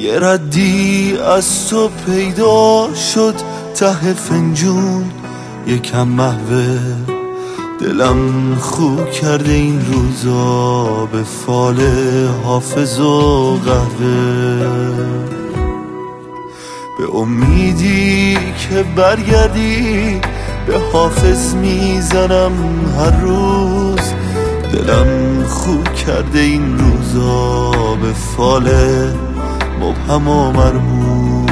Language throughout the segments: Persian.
یه ردی از تو پیدا شد ته فنجون یکم محوه، دلم خو کرده این روزا به فال حافظ و قهوه. به امیدی که برگردی به حافظ میزنم هر روز، دلم خو کرده این روزا به فال مبهم و مرموز.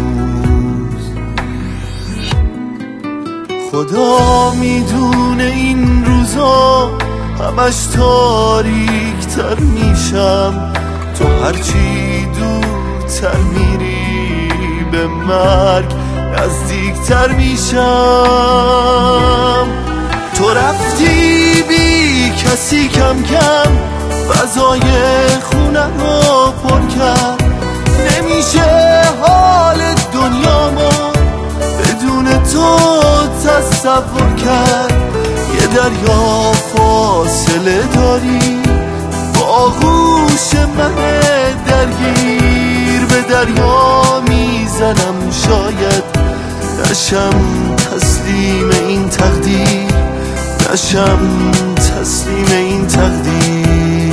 خدا میدونه این روزا همش تاریک تر میشم، تو هرچی دورتر میری به مرگ نزدیک تر میشم. تو رفتی بی کسی کم کم فضای خونه رو پر کرد، نمیشه حال دنیامو بدون تو تصور کرد. یه دریا فاصله داری با آغوش من درگیر، به دریا میزنم شاید نشم تسلیم این تقدیر، نشم تسلیم این تقدیر.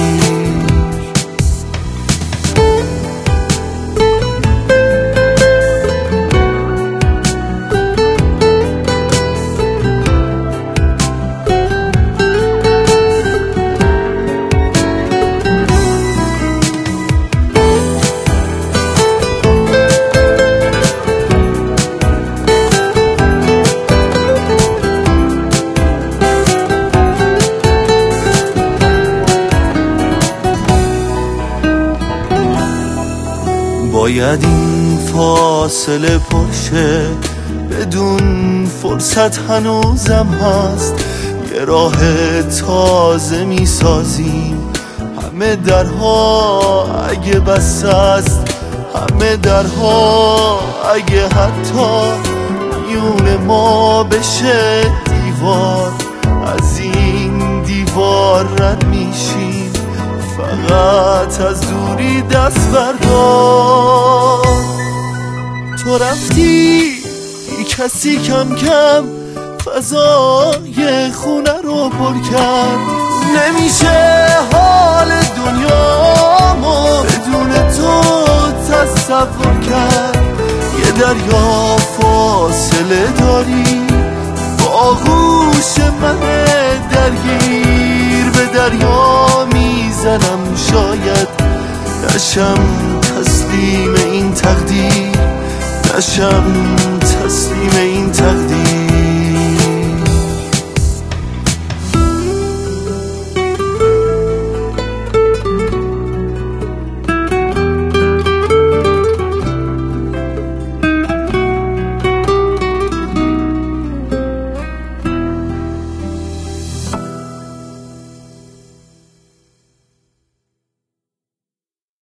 باید این فاصله پرشه، بدون فرصت هنوزم هست. یه راه تازه میسازیم، همه درها اگه بسته است، همه درها اگه حتی میون ما بشه دیوار، از این دیوار رد میشیم فقط از دوری دست بردار. تو رفتی بی کسی کم کم فضای خونه رو پر کرد، نمیشه حال دنیامو بدون تو تصور کرد. یه دریا فاصله داری با آغوش من درگیر، به دریا میزنم شاید نشم تسلیم این تقدیر، نشم تسلیم این تقدیر.